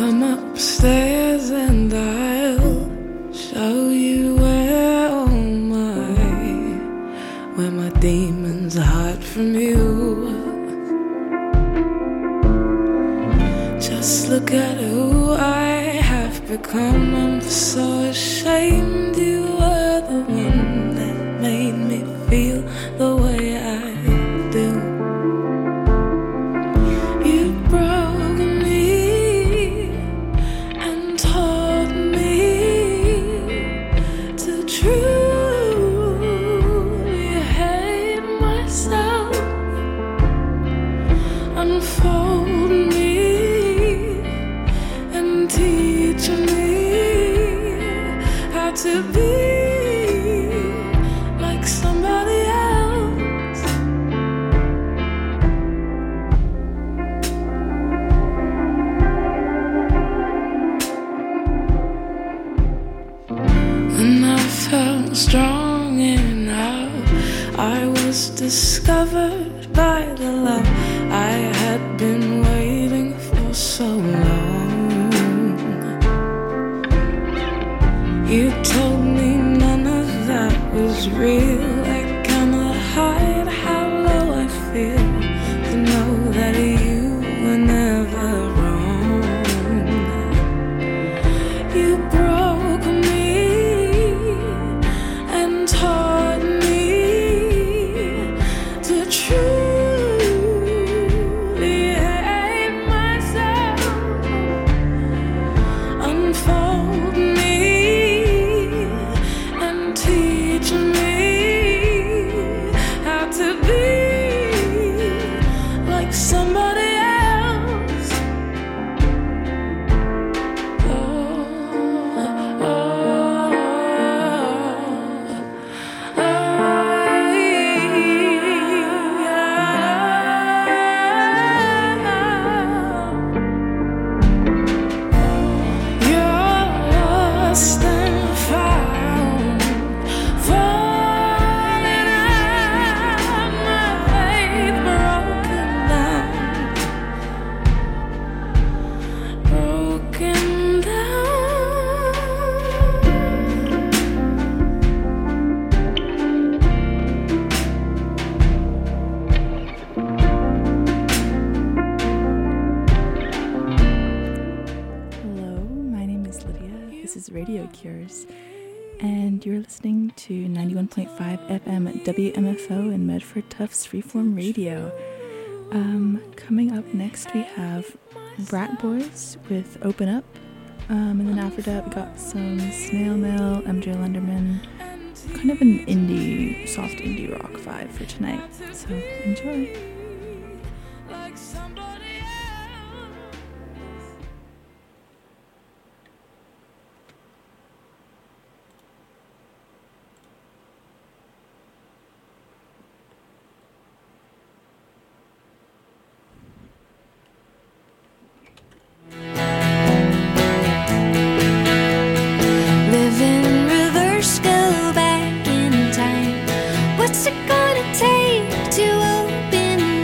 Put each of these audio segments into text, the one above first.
Come upstairs and I'll show you where my demons hide from you. Just look at who I have become. I'm so ashamed you were the one that made me feel the way I do. You broke me and taught me to truly hate myself. Unfold me and teach me how to be like somebody else. When I felt strong enough, I was discovered by the love I had been waiting for so long. You told me none of that was real. I cannot hide how low I feel to know that you were never wrong. You broke me and taught me to truly hate myself. Unfold me and teach me how to be like somebody else. Oh, oh, you're lost and found, falling out, my faith broken down, broken down. Hello, my name is Lydia. This is Radio Cures, and you're listening to 91.5 FM at WMFO in Medford Tufts Freeform Radio. Coming up next, we have Brat Boys with Open Up, and then after that, we got some Snail Mail, MJ Lenderman, kind of an indie, soft indie rock vibe for tonight. So enjoy. Like somebody else. Live in reverse, go back in time. What's it gonna take to open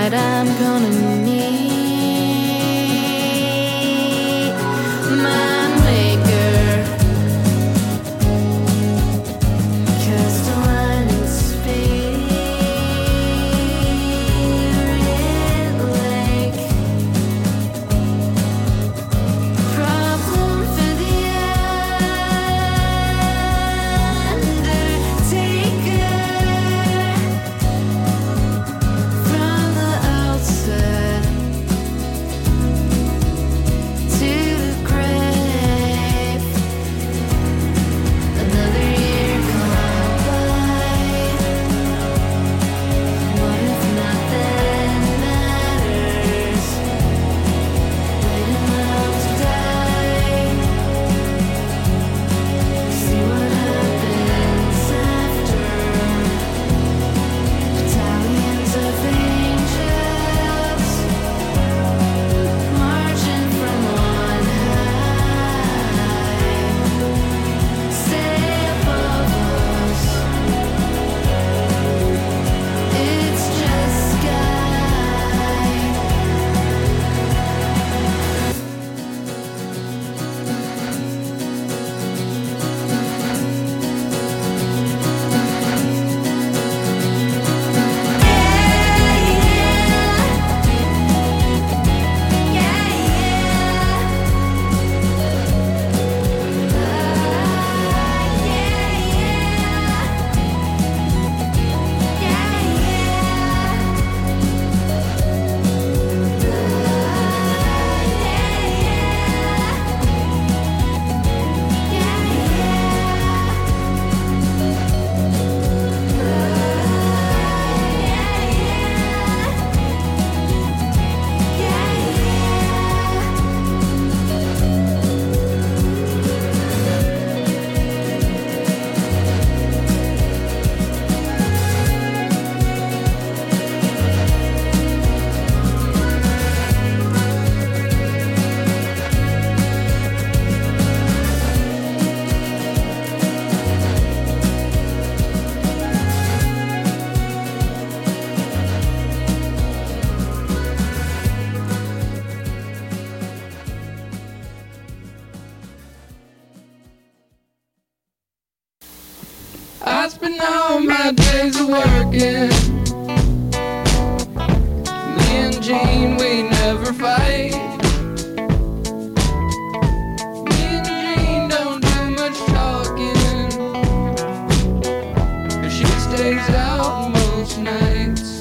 night I'm gonna need my maker, 'cause the line in Spirit Lake, problem for the undertaker, from the outset to the grave. Another year gone by. What if nothing matters? Waiting around to die. See what happens after. Battalions of angels marching from on high, stay above us. It's just sky. I spend all my days working. Me and Jean, we never fight. Me and Jean don't do much talking. She stays out most nights.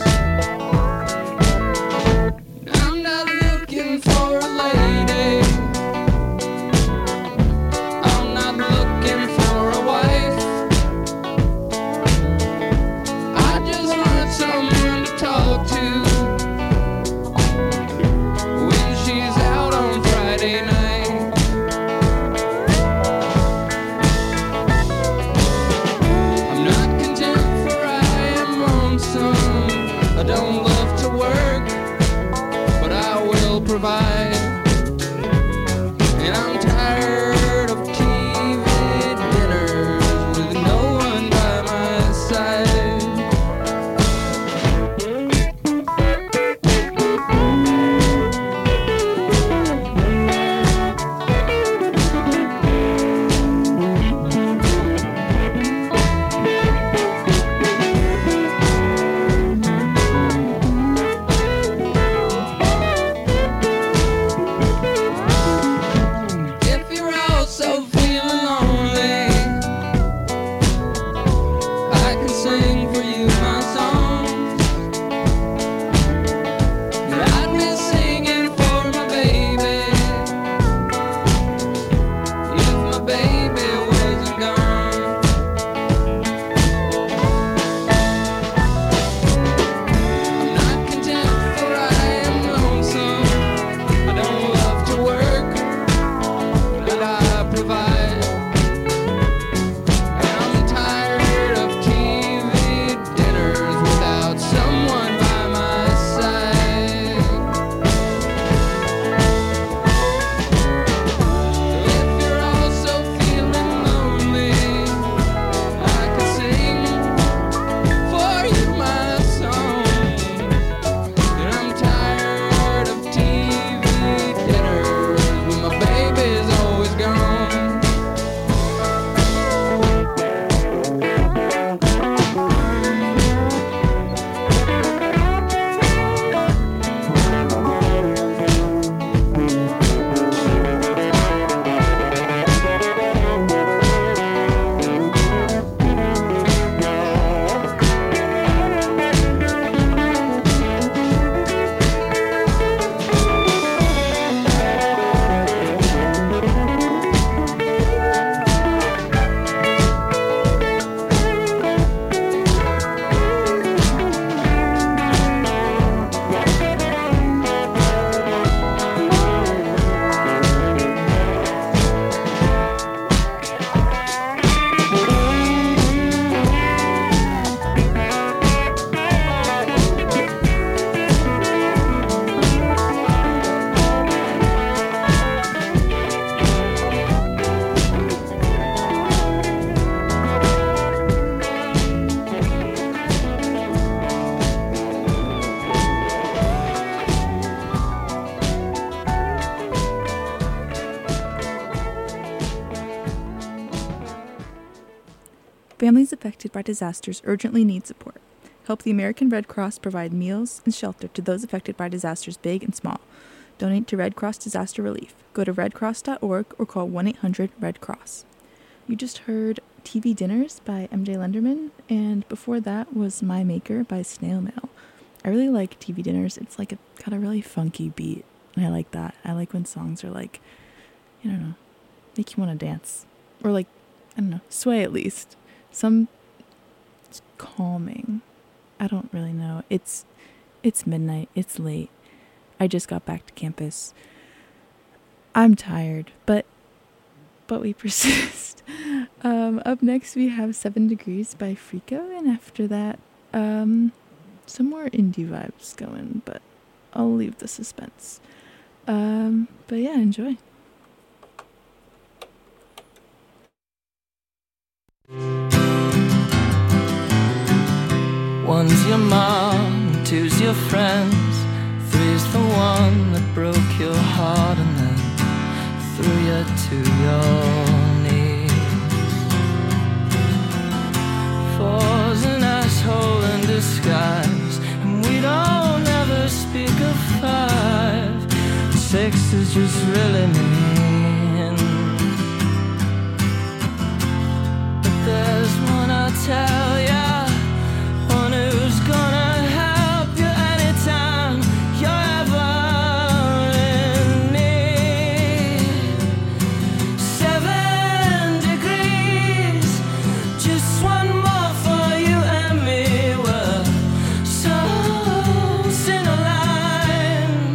I'm not looking for a lady. I'm not looking for a wife. I just want someone to talk to when she's out on Friday night. I'm not content for I am lonesome. I don't love to work, but I will provide. And I'm tired of TV dinners with no one by my side. If you're also feeling lonely, I can sing for you my songs. And I'd be singing for my baby if my baby wasn't gone. I'm not content for I am lonesome. I don't love to work, but I provide. And I'm tired of TV dinners those affected by disasters urgently need support. Help the American Red Cross provide meals and shelter to those affected by disasters big and small. Donate to Red Cross Disaster Relief. Go to redcross.org or call 1-800-RED-CROSS. You just heard TV Dinners by MJ Lenderman, and before that was My Maker by Snail Mail. I really like TV Dinners. It's like got a really funky beat, and I like that. I like when songs are like, I don't know, make you want to dance. Or like, I don't know, sway at least. It's calming. I don't really know. It's midnight. It's late. I just got back to campus. I'm tired, but we persist. Up next we have 7 Degrees by Frico, and after that, some more indie vibes going, but I'll leave the suspense. But yeah, enjoy. One's your mom, two's your friends, three's the one that broke your heart and then threw you to your knees. Four's an asshole in disguise, and we don't ever speak of 5. 6 is just really mean. But there's one I'll tell ya, one who's gonna help you anytime you're ever in need. 7 degrees, just one more for you and me. We're souls in a line,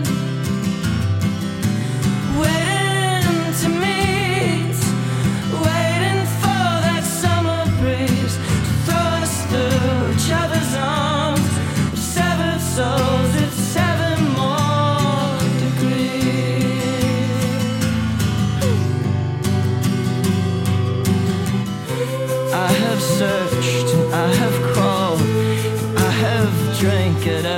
waiting to meet, waiting for that summer breeze to throw us through each other's arms. 7 souls, it's 7 more degrees. I have searched and I have crawled, I have drank at